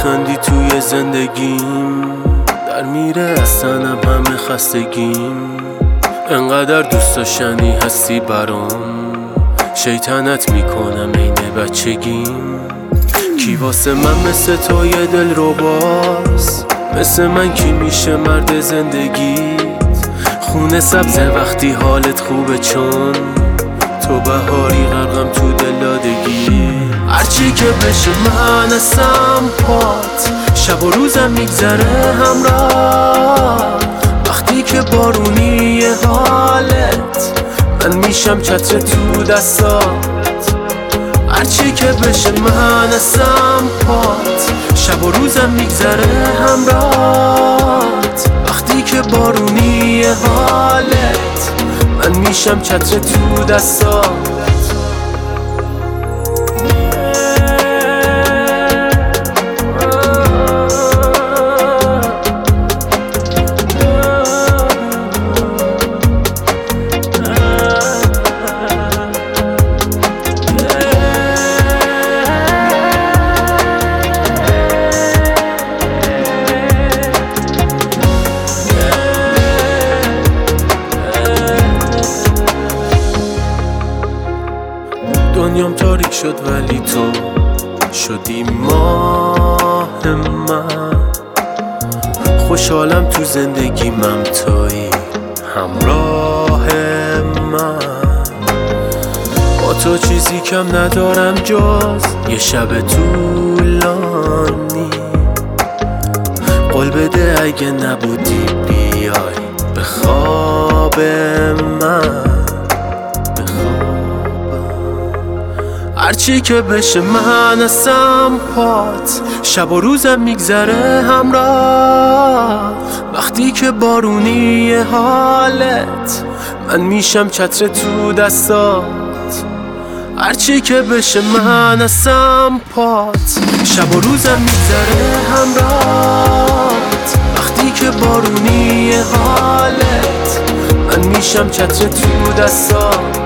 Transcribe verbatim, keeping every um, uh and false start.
میخندی توی زندگیم، در میره از تنم همه خستگیم. انقدر دوست داشتنی هستی برام، شیطنت میکنم عین بچگیم. کی واسه من مثل تو یه دل رو باز، مثل من کی میشه مرد زندگیت؟ خونه سبز وقتی حالت خوبه، چون تو بهاری غرقم تو دلادگی. هرچی که بشه من هستم پات، شب و روزم میگذره همراه. وقتی که بارونی حالت، من میشم چتر تو دستات. هرچی که بشه من هستم پات، شب و روزم میگذره همراهت. وقتی که بارونی حالت، من میشم چتر تو دستات. دنیام تاریک شد ولی تو شدی ماه من. خوشحالم تو زندگیمم تویی همراه من. با تو چیزی کم ندارم جز یه شب طولانی. قول بده اگه نبودی بیای به خواب من. هرچی که بشه من هستم پات، شب و روزم میگذره همراه. وقتی که بارونی حالت، من میشم چتر تو دستات. هرچی که بشه من هستم پات، شب و روزم میگذره همراهت. وقتی که بارونی حالت، من میشم چتر تو دستات.